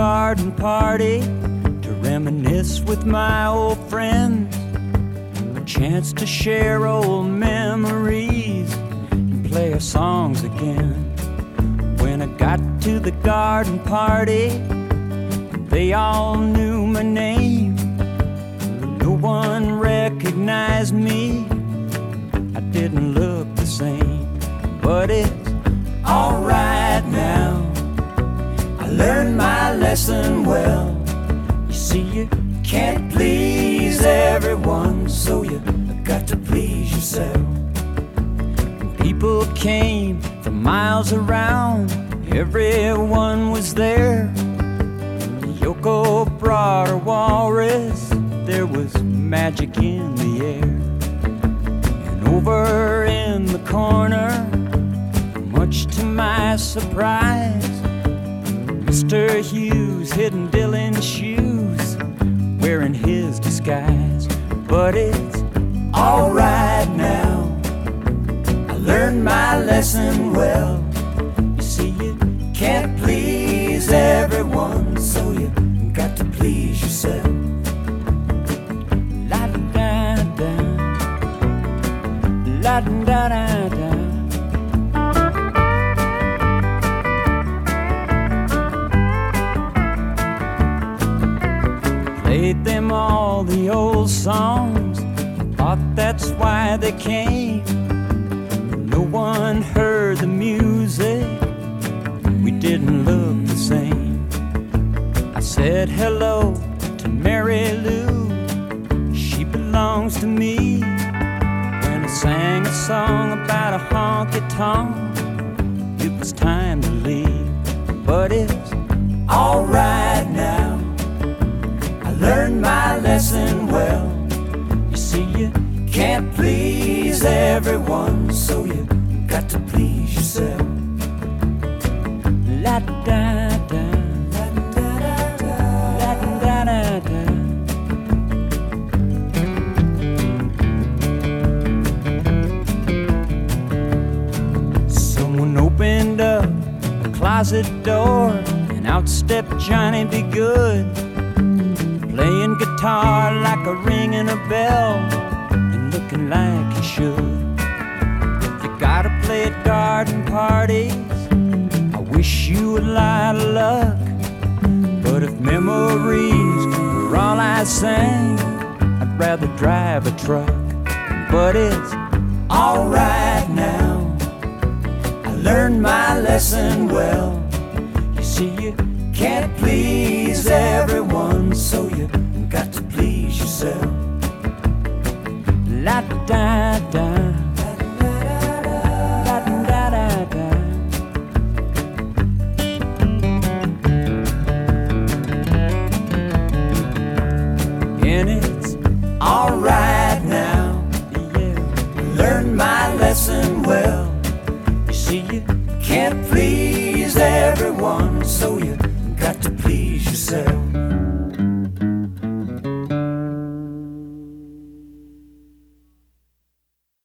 garden party to reminisce with my old friends, a chance to share old memories and play our songs again. When I got to the garden party, they all knew my name, but no one recognized me. I didn't look the same, but it's alright now. I learned my lesson well. You see, you can't please everyone, so you got to please yourself. When people came from miles around, everyone was there. Yoko brought her walrus, there was magic in the air. And over in the corner, much to my surprise, Mr. Hughes hidden Dylan's shoes, wearing his disguise. But it's alright now, I learned my lesson well. You see, you can't please everyone, so you got to please yourself. La-da-da-da, la-da-da-da. Played them all the old songs, thought that's why they came. No one heard the music, we didn't look the same. I said hello to Mary Lou, she belongs to me. When I sang a song about a honky-tonk, it was time to leave. But it's alright now, I learned my lesson well. You see, you can't please everyone, so you got to please yourself. La-da-da-da, la-da-da-da, la-da-da-da. Someone opened up a closet door, and out stepped Johnny B. Good, playing guitar like a ringing a bell, and looking like he should. You gotta play at garden parties, I wish you a lot of luck. But if memories were all I sang, I'd rather drive a truck. But it's alright now, I learned my lesson well. You see, you can't please everyone, so you got to please yourself. La-da-da-da, la-da-da-da. And it's alright now, yeah, learned my lesson well. You see, you can't please everyone, so you got to please yourself.